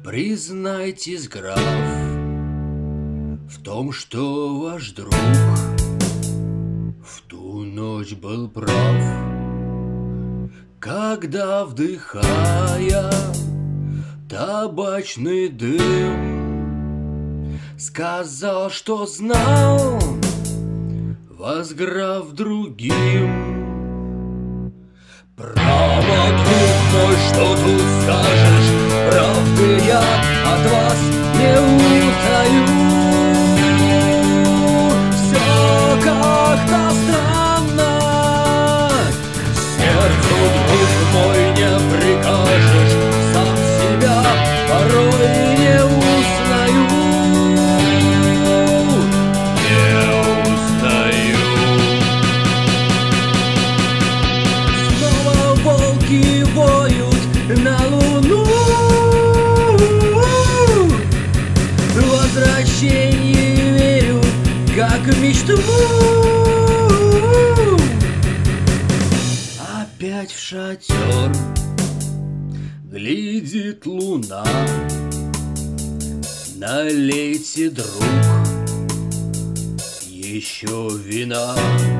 Признайтесь, граф, в том, что ваш друг в ту ночь был прав, когда, вдыхая табачный дым, сказал, что знал вас, граф, другим. Промокнет мой, что тут скажешь, правды я от вас не утаю. Все как-то странно, сердцу, друг мой, не прикажешь, сам себя порой не узнаю. Волки воют на луну, в возвращение верю, как в мечту. Опять в шатер глядит луна. Налейте, друг, еще вина.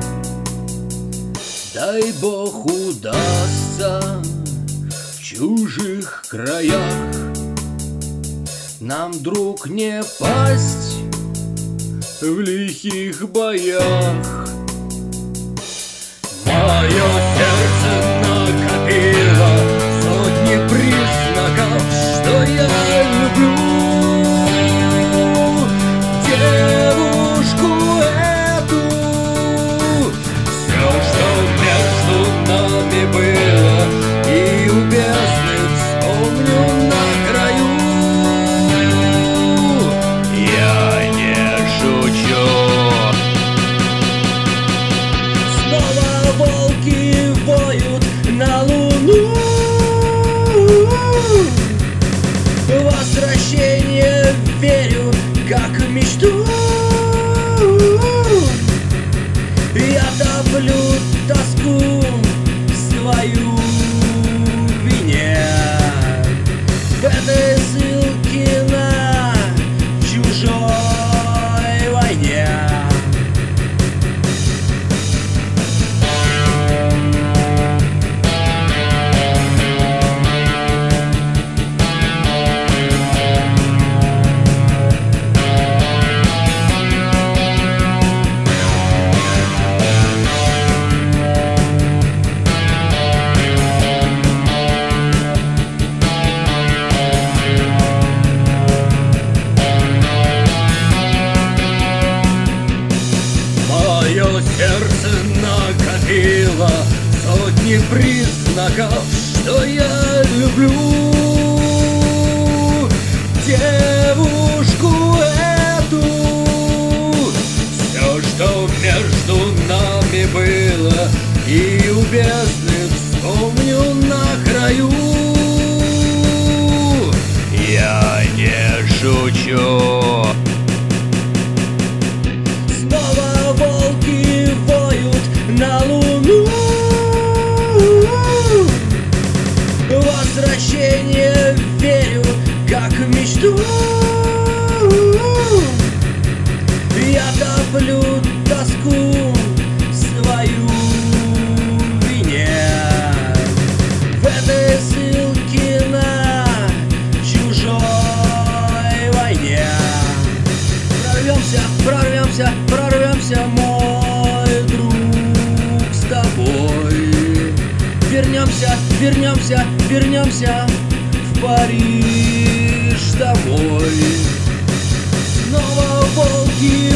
Дай бог удастся в чужих краях нам, друг, не пасть в лихих боях. Мое сердце накопило сотни признаков, что я люблю девушку эту. Все, что между нами было, и у бездны вспомню на краю. Я не шучу. Снова волки воют на луну, в возвращение верю, как в мечту. Я топлю тоску свою в вине, в этой ссылке на чужой войне. Сердце накопило сотни признаков, что я люблю девушку эту. Все, что между нами было, и у бездны вспомню на краю. Я не шучу. На луну, возвращение верю, как в мечту. Я топлю тоску свою в вине, в этой ссылке на чужой войне. Прорвемся, прорвемся, прорвемся, мой друг, с тобой. Вернемся, вернемся, вернемся в Париж домой. Снова волки